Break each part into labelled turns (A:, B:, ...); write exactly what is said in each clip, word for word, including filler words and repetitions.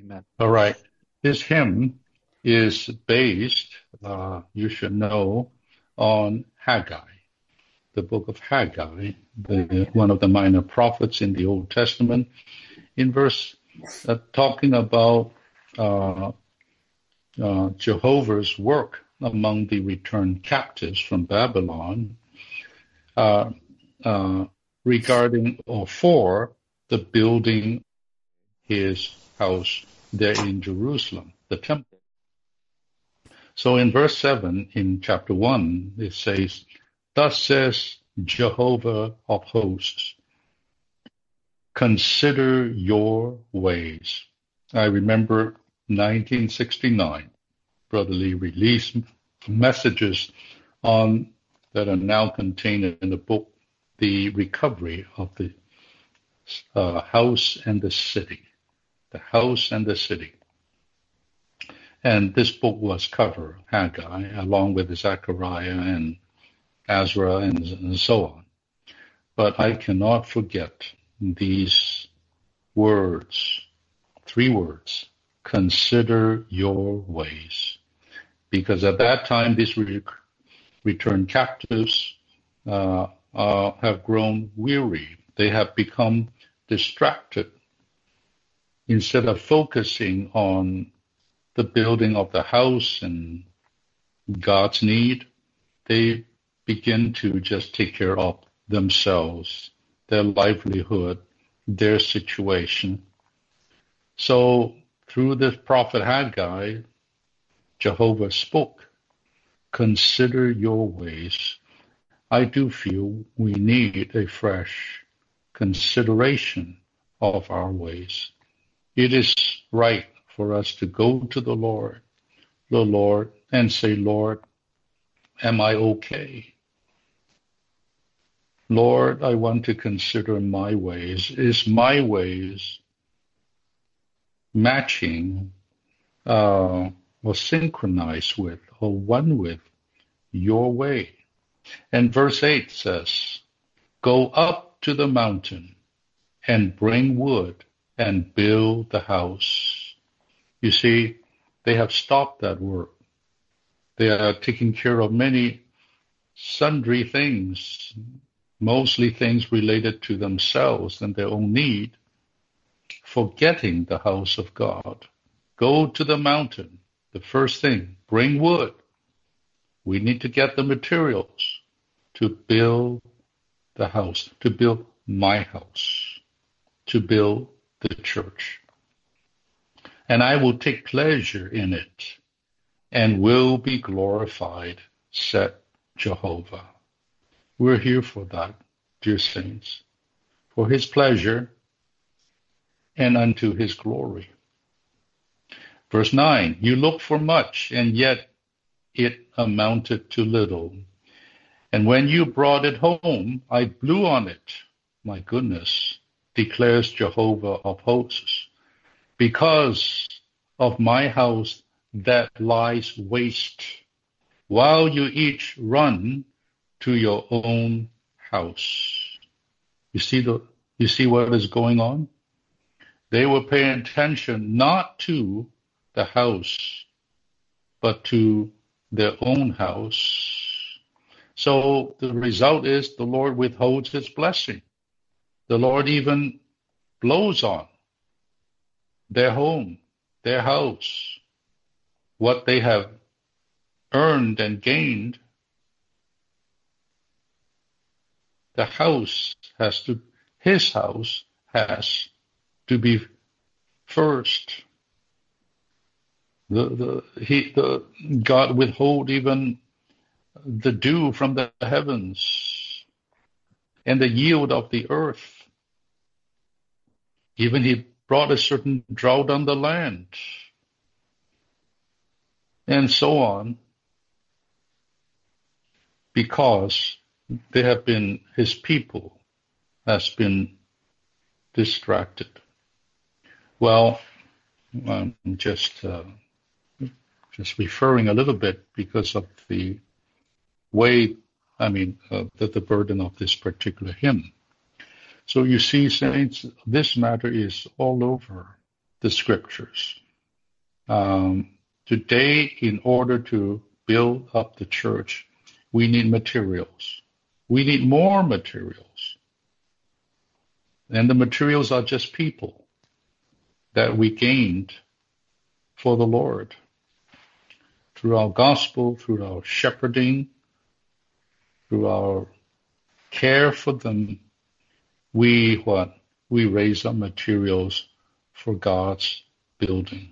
A: Amen.
B: All right. This hymn is based, uh, you should know, on Haggai, the book of Haggai, the, one of the minor prophets in the Old Testament, in verse uh, talking about uh, uh, Jehovah's work among the returned captives from Babylon, uh, uh, regarding or for the building his house there in Jerusalem, the temple. So in verse seven in chapter one, it says, "Thus says Jehovah of hosts, consider your ways." I remember nineteen sixty-nine, Brother Lee released messages on that are now contained in the book, The Recovery of the uh, House and the City. The House and the City. And this book was covered, Haggai, along with Zechariah and Ezra and, and so on. But I cannot forget these words, three words, consider your ways. Because at that time, these re- returned captives uh, uh, have grown weary. They have become distracted. Instead of focusing on the building of the house and God's need, they begin to just take care of themselves, their livelihood, their situation. So through the prophet Haggai, Jehovah spoke, consider your ways. I do feel we need a fresh consideration of our ways. It is right for us to go to the Lord, the Lord, and say, Lord, am I okay? Lord, I want to consider my ways. Is my ways matching uh, or synchronized with or one with your way? And verse eight says, go up to the mountain and bring wood and build the house. You see, they have stopped that work. They are taking care of many sundry things, mostly things related to themselves and their own need, forgetting the house of God. Go to the mountain. The first thing, bring wood. We need to get the materials to build the house, to build my house, to build the church. And I will take pleasure in it and will be glorified, said Jehovah. We're here for that, dear saints, for his pleasure and unto his glory. Verse nine, you look for much, and yet it amounted to little. And when you brought it home, I blew on it. My goodness, declares Jehovah of hosts, because of my house that lies waste, while you each run to your own house. You see the you see what is going on? They were paying attention not to the house, but to their own house. So the result is the Lord withholds his blessing. The Lord even blows on their home, their house, what they have earned and gained. The house has to, his house has to be first. The, the, he, the, God withhold even the dew from the heavens and the yield of the earth. Even he brought a certain drought on the land, and so on, because they have been, his people has been distracted. Well, I'm just uh, just referring a little bit because of the way, I mean, uh, the, the burden of this particular hymn. So you see, saints, this matter is all over. the scriptures. Um, today, in order to build up the church, we need materials. We need more materials. And the materials are just people that we gained for the Lord through our gospel, through our shepherding, through our care for them. We what? We raise up materials for God's building.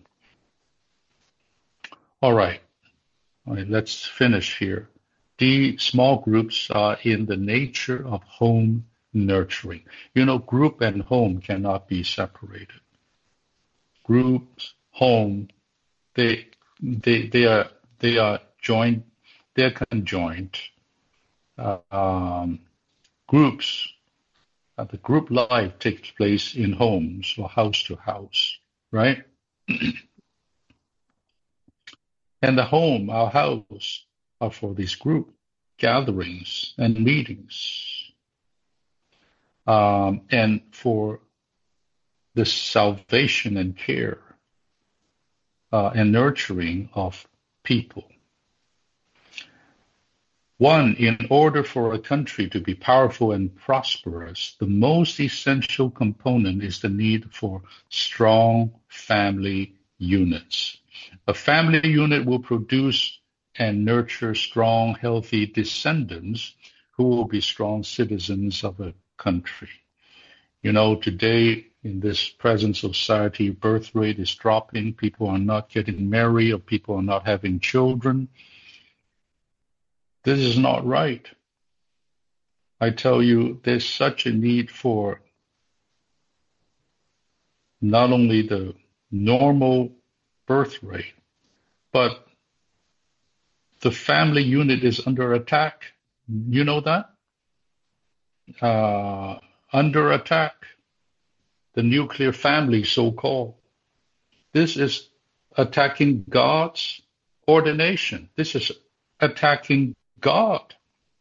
B: All right. All right, let's finish here. The small groups are in the nature of home nurturing. You know, group and home cannot be separated. Groups, home, they they they are they are joined, they're conjoined. Uh, um, groups, uh, the group life takes place in homes or house to house, right? And the home, our house, are for these group gatherings and meetings, um, and for the salvation and care uh, and nurturing of people. One, in order for a country to be powerful and prosperous, the most essential component is the need for strong family units. A family unit will produce and nurture strong, healthy descendants who will be strong citizens of a country. You know, today in this present society, birth rate is dropping. People are not getting married, or people are not having children. This is not right. I tell you, there's such a need for not only the normal birth rate, but the family unit is under attack. You know that? Uh, under attack. The nuclear family, so-called. This is attacking God's ordination. This is attacking God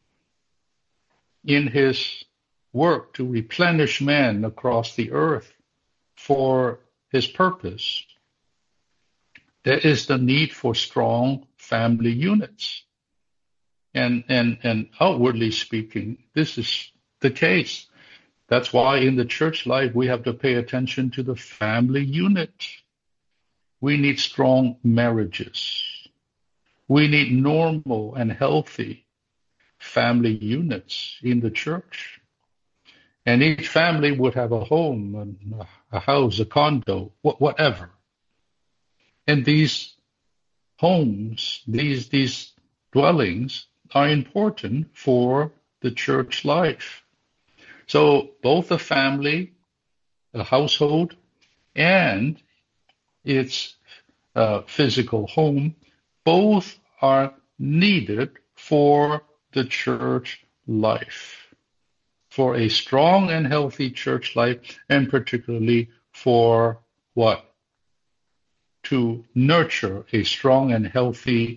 B: in his work to replenish man across the earth for his purpose. There is the need for strong family units. And, and, and outwardly speaking, this is the case. That's why in the church life, we have to pay attention to the family unit. We need strong marriages. We need normal and healthy family units in the church. And each family would have a home, a house, a condo, whatever. And these homes, these, these dwellings are important for the church life. So both the family, the household, and its uh, physical home, both are needed for the church life, for a strong and healthy church life, and particularly for what? To nurture a strong and healthy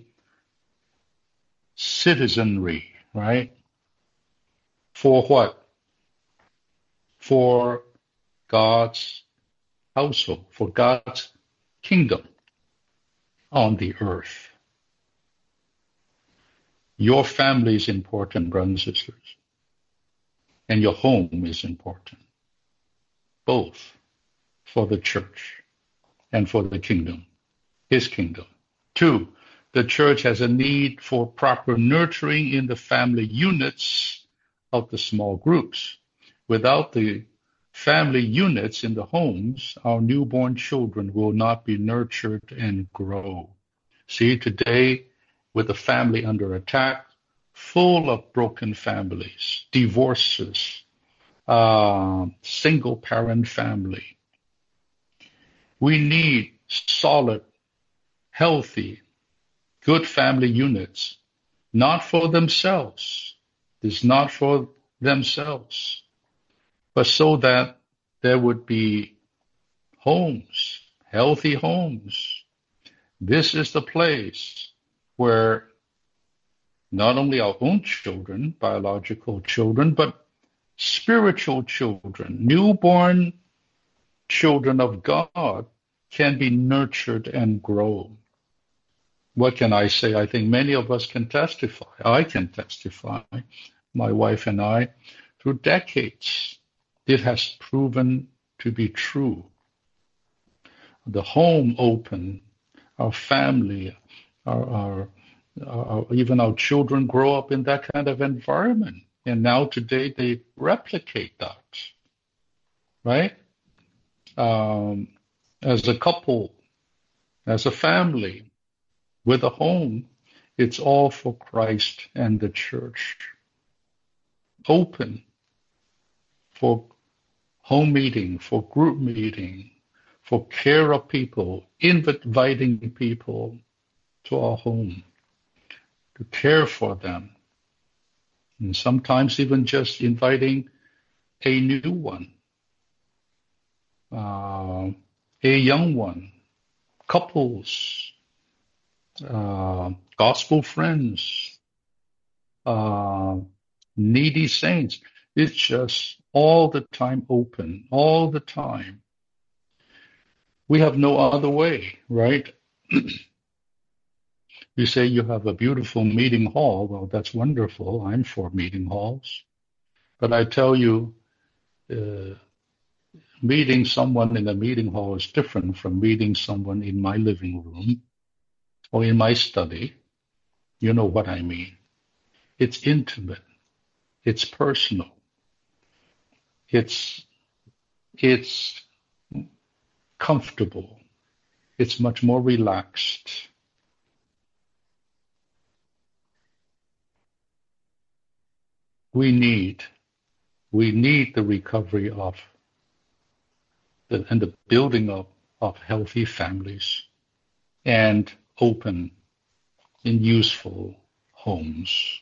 B: citizenry, right? For what? For God's household, for God's kingdom on the earth. Your family is important, brothers and sisters, and your home is important, both for the church and for the kingdom, his kingdom. Two, the church has a need for proper nurturing in the family units of the small groups. Without the family units in the homes, our newborn children will not be nurtured and grow. See, today, with the family under attack, full of broken families, divorces, uh, single-parent family, we need solid, healthy, good family units, not for themselves. It's not for themselves, but so that there would be homes, healthy homes. This is the place where not only our own children, biological children, but spiritual children, newborn children of God can be nurtured and grow. What can I say? I think many of us can testify. I can testify, my wife and I, through decades. It has proven to be true. The home open, our family, our, our, our even our children grow up in that kind of environment. And now today they replicate that, right? Um, as a couple, as a family, with a home, it's all for Christ and the church. Open for home meeting, for group meeting, for care of people, inviting people to our home, to care for them. And sometimes even just inviting a new one, uh, a young one, couples, uh, gospel friends, uh, needy saints. It's just all the time open, all the time. We have no other way, right? You say you have a beautiful meeting hall. Well, that's wonderful. I'm for meeting halls. But I tell you, uh, meeting someone in a meeting hall is different from meeting someone in my living room or in my study. You know what I mean. It's intimate. It's personal. It's, it's comfortable. It's much more relaxed. We need, we need the recovery of the, and the building up of healthy families and open and useful homes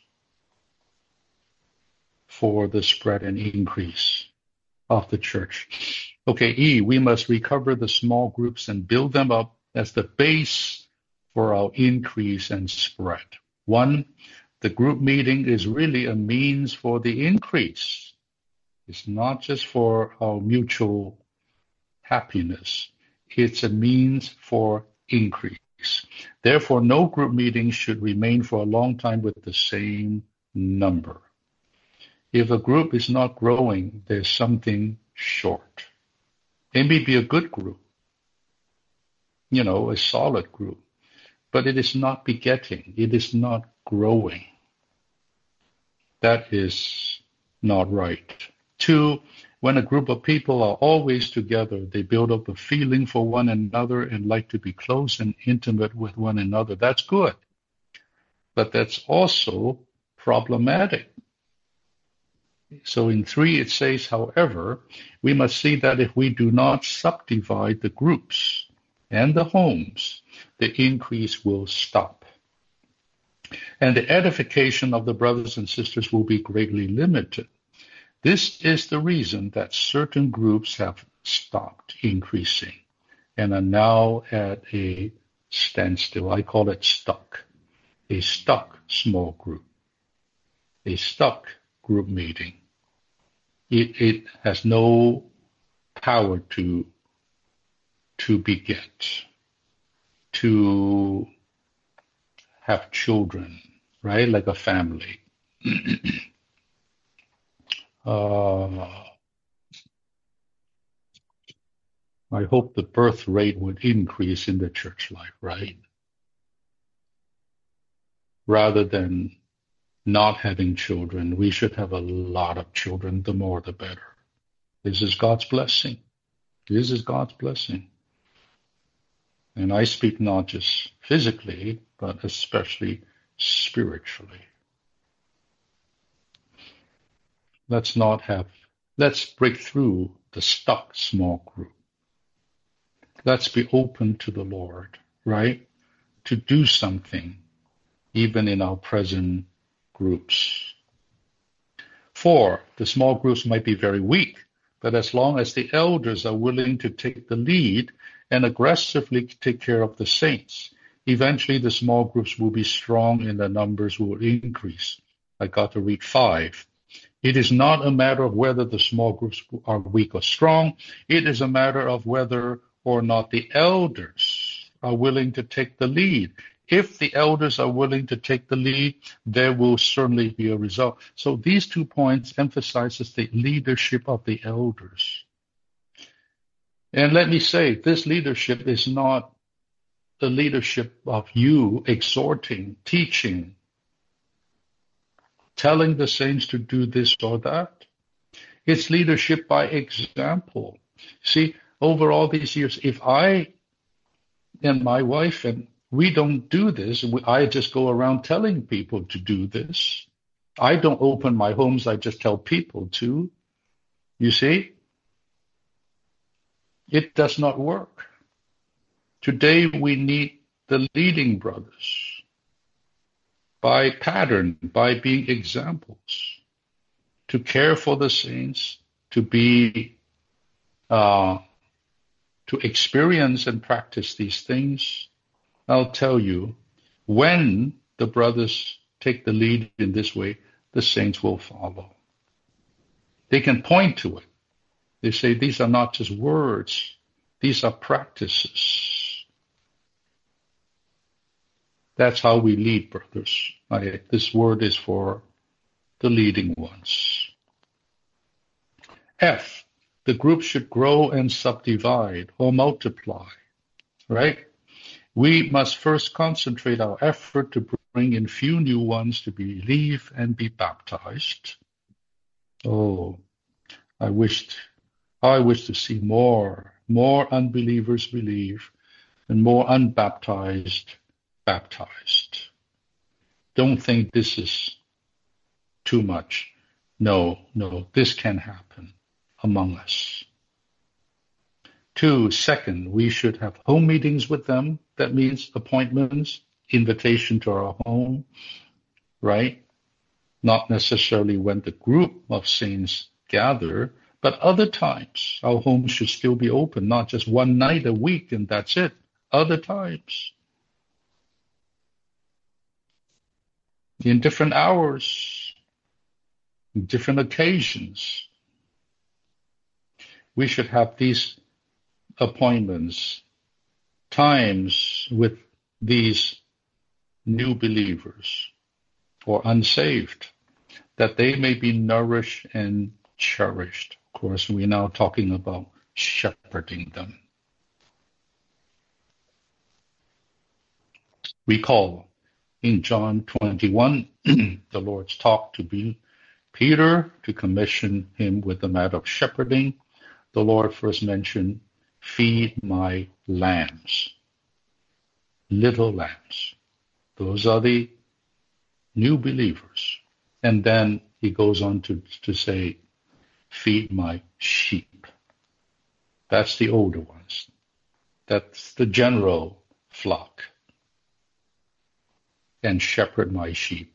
B: for the spread and increase of the church. Okay, E, we must recover the small groups and build them up as the base for our increase and spread. One, the group meeting is really a means for the increase. It's not just for our mutual happiness. It's a means for increase. Therefore, no group meeting should remain for a long time with the same number. If a group is not growing, there's something short. It may be a good group, you know, a solid group, but it is not begetting. It is not growing. That is not right. Two, when a group of people are always together, they build up a feeling for one another and like to be close and intimate with one another. That's good. But that's also problematic. So in three, it says, however, we must see that if we do not subdivide the groups and the homes, the increase will stop. And the edification of the brothers and sisters will be greatly limited. This is the reason that certain groups have stopped increasing and are now at a standstill. I call it stuck. A stuck small group. A stuck group meeting. It, it has no power to, to beget, to have children, right? Like a family. uh, I hope the birth rate would increase in the church life, right? Rather than not having children, we should have a lot of children. The more, the better. This is God's blessing. This is God's blessing. And I speak not just physically, but especially spiritually. Let's not have, let's break through the stuck small group. Let's be open to the Lord, right? To do something, even in our present groups. Four, the small groups might be very weak, but as long as the elders are willing to take the lead and aggressively take care of the saints, eventually the small groups will be strong and the numbers will increase. I got to read five. It is not a matter of whether the small groups are weak or strong. It is a matter of whether or not the elders are willing to take the lead. If the elders are willing to take the lead, there will certainly be a result. So these two points emphasizes the leadership of the elders. And let me say, this leadership is not the leadership of you exhorting, teaching, telling the saints to do this or that. It's leadership by example. See, over all these years, if I and my wife and we don't do this, I just go around telling people to do this. I don't open my homes, I just tell people to. You see? It does not work. Today we need the leading brothers by pattern, by being examples, to care for the saints, to be, uh, to experience and practice these things. I'll tell you, when the brothers take the lead in this way, the saints will follow. They can point to it. They say these are not just words, these are practices. That's how we lead, brothers. I, this word is for the leading ones. F, the group should grow and subdivide or multiply, right? We must first concentrate our effort to bring in few new ones to believe and be baptized. Oh, I wished, I wish to see more, more unbelievers believe and more unbaptized baptized. Don't think this is too much. No, no, this can happen among us. Two, second, we should have home meetings with them. That means appointments, invitation to our home, right? Not necessarily when the group of saints gather, but other times our homes should still be open, not just one night a week and that's it. Other times. In different hours, in different occasions. We should have these appointments, times with these new believers or unsaved, that they may be nourished and cherished. Of course, we're now talking about shepherding them. Recall, in John twenty-one, the Lord's talk to be Peter to commission him with the matter of shepherding. The Lord first mentioned, feed my lambs, little lambs. Those are the new believers. And then he goes on to, to say, feed my sheep. That's the older ones. That's the general flock. And shepherd my sheep.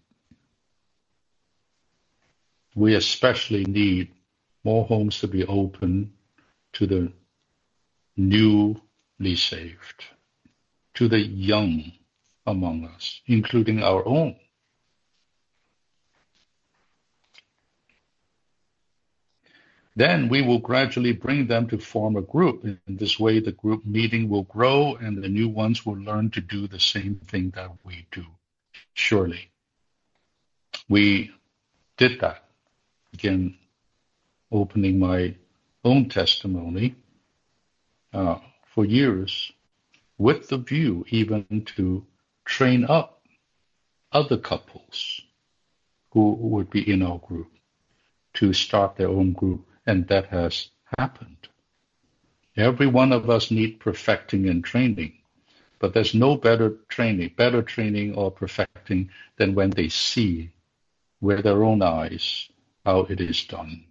B: We especially need more homes to be open to the newly saved, to the young among us, including our own. Then we will gradually bring them to form a group. In this way, the group meeting will grow and the new ones will learn to do the same thing that we do. Surely. We did that. Again, opening my own testimony uh, for years with the view even to train up other couples who would be in our group to start their own group. And that has happened. Every one of us need perfecting and training. But there's no better training, better training or perfecting than when they see with their own eyes how it is done.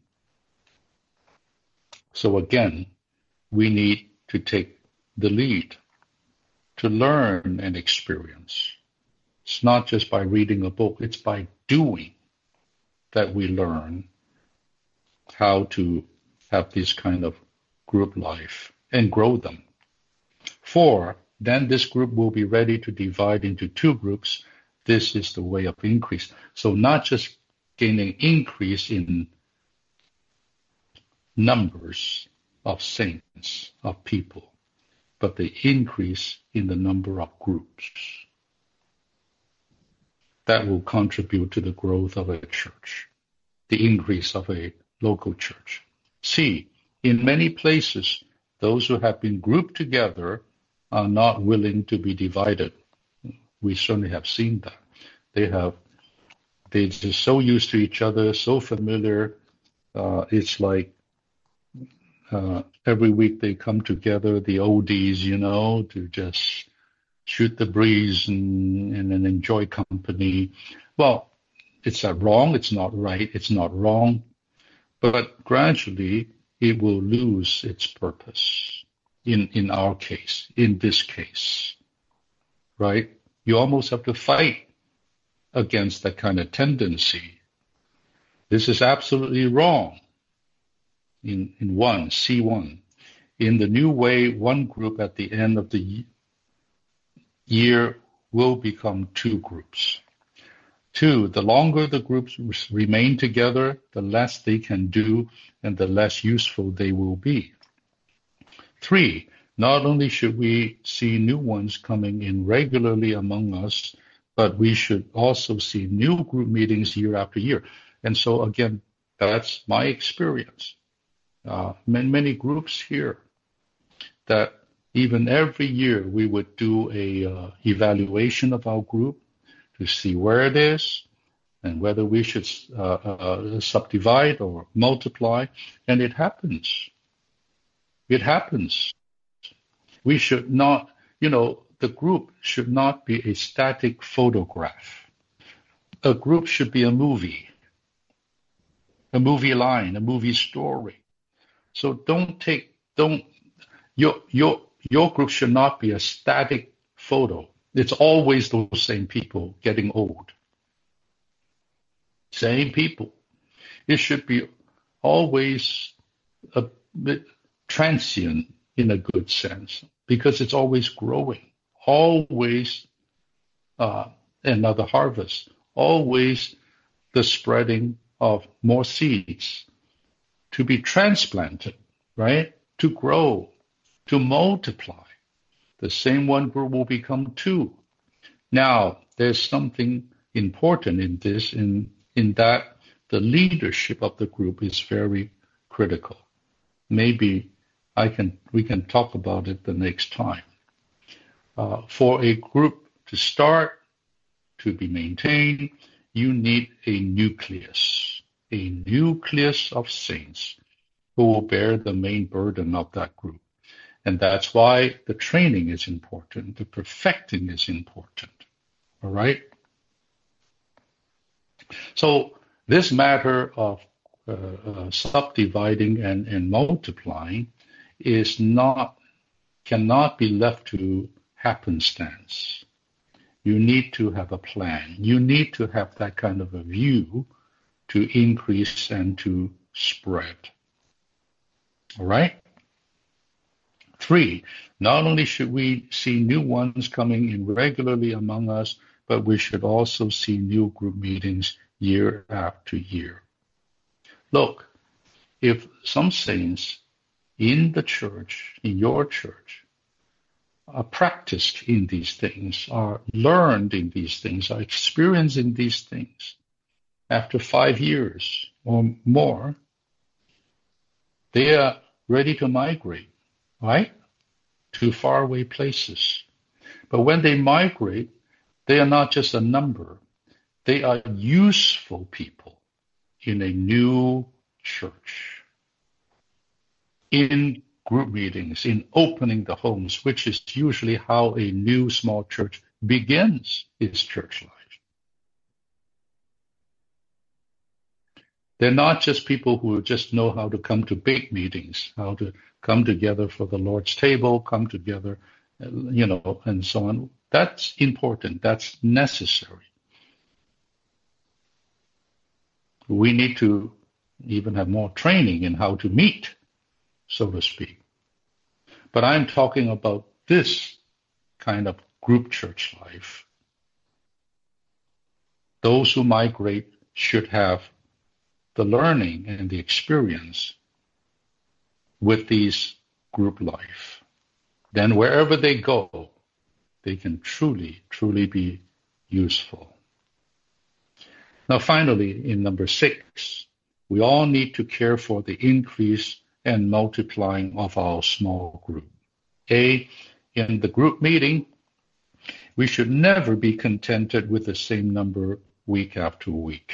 B: So again, we need to take the lead to learn and experience. It's not just by reading a book, it's by doing that we learn how to have this kind of group life and grow them. Four, then this group will be ready to divide into two groups. This is the way of increase. So not just gaining increase in numbers of saints, of people, but the increase in the number of groups. That will contribute to the growth of a church, the increase of a local church. C, in many places, those who have been grouped together are not willing to be divided. We certainly have seen that. They have, they're just so used to each other, so familiar. Uh, it's like uh, every week they come together, the oldies, you know, to just shoot the breeze and, and, and enjoy company. Well, it's not wrong, it's not right, it's not wrong, but gradually it will lose its purpose in, in our case, in this case, right? You almost have to fight against that kind of tendency. This is absolutely wrong. In, in one, C one, in the new way, one group at the end of the year will become two groups. Two, the longer the groups remain together, the less they can do and the less useful they will be. Three, not only should we see new ones coming in regularly among us, but we should also see new group meetings year after year. And so again, that's my experience. Uh, many, many groups here that even every year we would do a uh, evaluation of our group to see where it is and whether we should uh, uh, subdivide or multiply. And it happens. It happens. We should not, you know, the group should not be a static photograph. A group should be a movie, a movie line, a movie story. So don't take, don't, your, your, your group should not be a static photo. It's always those same people getting old. Same people. It should be always a bit transient in a good sense because it's always growing, always uh, another harvest, always the spreading of more seeds to be transplanted, right? To grow, to multiply. The same one group will become two. Now, there's something important in this, in, in that the leadership of the group is very critical. Maybe I can we can talk about it the next time. Uh, for a group to start, to be maintained, you need a nucleus, a nucleus of saints who will bear the main burden of that group. And that's why the training is important. The perfecting is important. All right? So this matter of uh, uh, subdividing and, and multiplying is not, cannot be left to happenstance. You need to have a plan. You need to have that kind of a view to increase and to spread. All right? Three, not only should we see new ones coming in regularly among us, but we should also see new group meetings year after year. Look, if some saints in the church, in your church, are practiced in these things, are learned in these things, are experienced in these things, after five years or more, they are ready to migrate, right, to faraway places. But when they migrate, they are not just a number. They are useful people in a new church, in group meetings, in opening the homes, which is usually how a new small church begins its church life. They're not just people who just know how to come to big meetings, how to come together for the Lord's table, come together, you know, and so on. That's important. That's necessary. We need to even have more training in how to meet, so to speak. But I'm talking about this kind of group church life. Those who migrate should have the learning and the experience with these group life. then wherever they go, they can truly, truly be useful. Now, finally, in number six, we all need to care for the increase and multiplying of our small group. A, in the group meeting, we should never be contented with the same number week after week,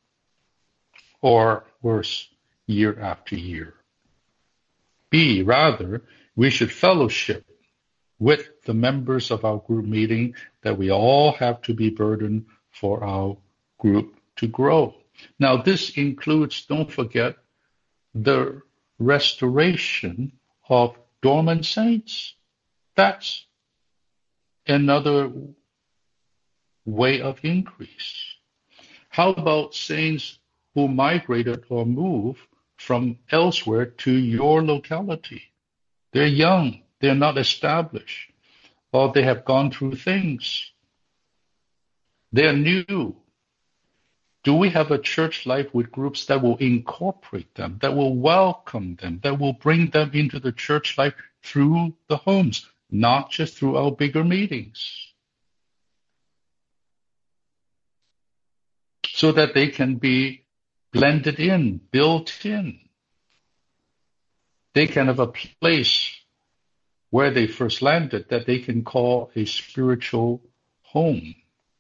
B: or worse, year after year. B, rather, we should fellowship with the members of our group meeting that we all have to be burdened for our group to grow. Now, this includes, don't forget, the restoration of dormant saints. That's another way of increase. How about saints who migrated or moved from elsewhere to your locality? They're young, they're not established, or they have gone through things. They're new. Do we have a church life with groups that will incorporate them, that will welcome them, that will bring them into the church life through the homes, not just through our bigger meetings, so that they can be blended in, built in? They can have a place where they first landed that they can call a spiritual home,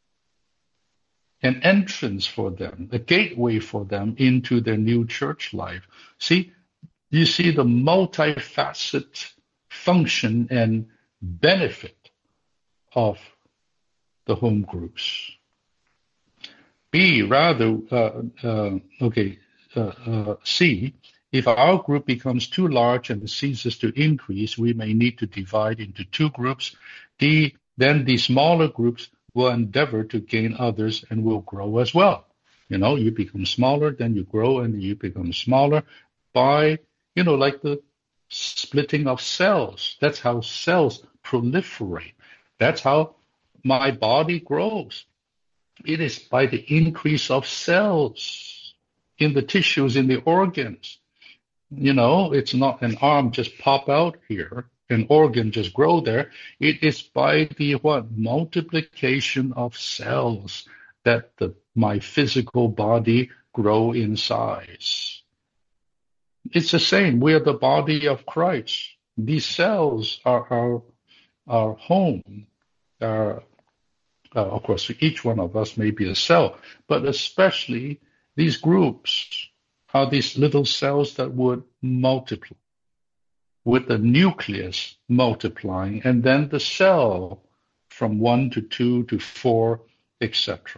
B: an entrance for them, a gateway for them into their new church life. See, you see the multifaceted function and benefit of the home groups. B, rather, uh, uh, okay, uh, uh, C, if our group becomes too large and ceases to increase, we may need to divide into two groups. D, then the smaller groups will endeavor to gain others and will grow as well. You know, you become smaller, then you grow, and you become smaller by, you know, like the splitting of cells. That's how cells proliferate. That's how my body grows. It is by the increase of cells in the tissues, in the organs. You know, it's not an arm just pop out here, an organ just grow there. It is by the what multiplication of cells that the my physical body grow in size. It's the same. We are the body of Christ. These cells are our our home. Our, uh, of course, each one of us may be a cell, but especially these groups are these little cells that would multiply, with the nucleus multiplying, and then the cell from one to two to four, et cetera.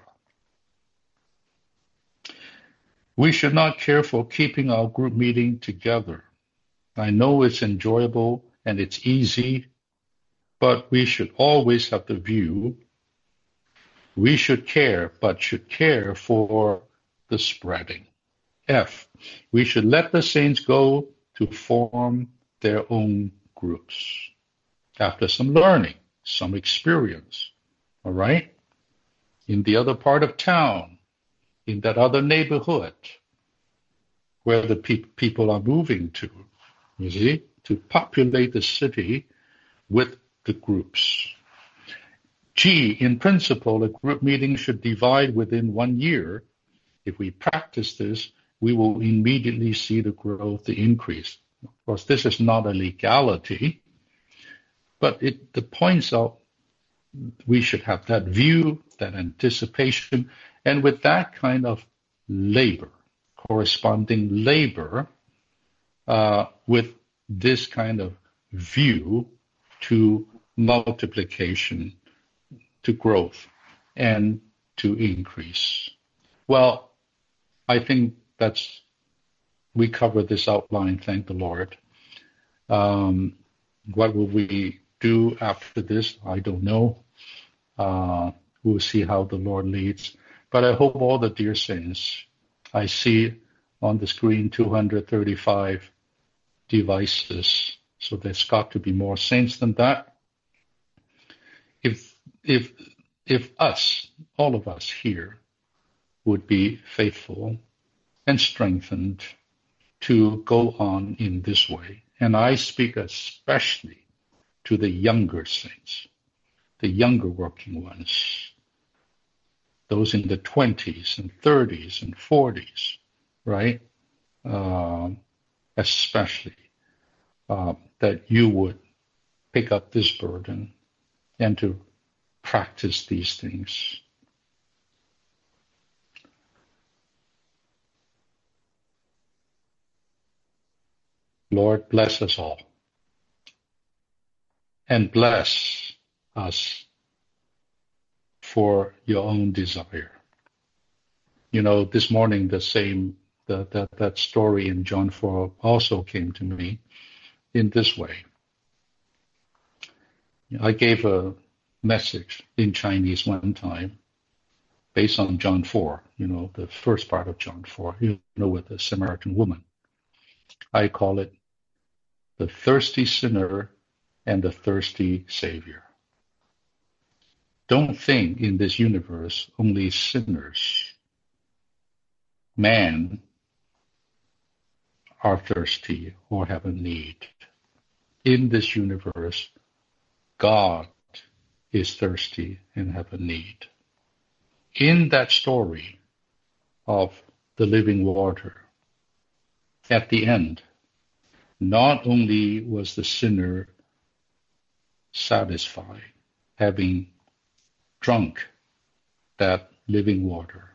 B: We should not care for keeping our group meeting together. I know it's enjoyable and it's easy, but we should always have the view we should care, but should care for the spreading. F, we should let the saints go to form their own groups after some learning, some experience, all right? In the other part of town, in that other neighborhood where the pe- people are moving to, you see, to populate the city with the groups. G, in principle, a group meeting should divide within one year. If we practice this, we will immediately see the growth, the increase. Of course, this is not a legality, but it the points out we should have that view, that anticipation, and with that kind of labor, corresponding labor, uh, with this kind of view to multiplication, to growth, and to increase. Well, I think that's, we covered this outline, thank the Lord. Um, what will we do after this? I don't know. Uh, we'll see how the Lord leads. But I hope all the dear saints, I see on the screen two hundred thirty-five devices, so there's got to be more saints than that. If if if us, all of us here, would be faithful and strengthened to go on in this way, and I speak especially to the younger saints, the younger working ones, those in the twenties and thirties and forties, right? Um, especially uh, that you would pick up this burden and to practice these things. Lord, bless us all and bless us for your own desire. You know, this morning, the same, the, that, that story in John four also came to me in this way. I gave a message in Chinese one time based on John four, you know, the first part of John four, you know, with the Samaritan woman. I call it the thirsty sinner and the thirsty Savior. Don't think in this universe only sinners, man, are thirsty or have a need. In this universe, God is thirsty and have a need. In that story of the living water, at the end, not only was the sinner satisfied, having drunk that living water,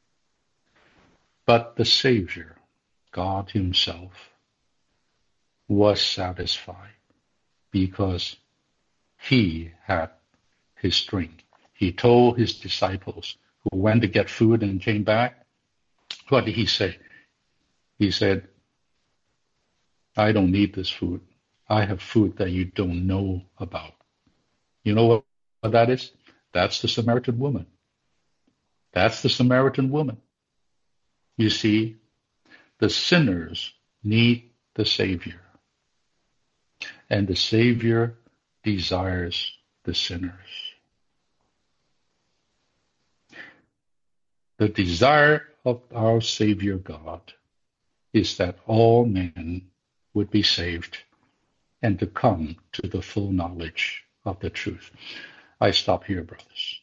B: but the Savior, God himself, was satisfied because he had his drink. He told his disciples who went to get food and came back, what did he say? He said, I don't need this food. I have food that you don't know about. You know what, what that is? That's the Samaritan woman. That's the Samaritan woman. You see, the sinners need the Savior, and the Savior desires the sinners. The desire of our Savior God is that all men would be saved and to come to the full knowledge of the truth. I stop here, brothers.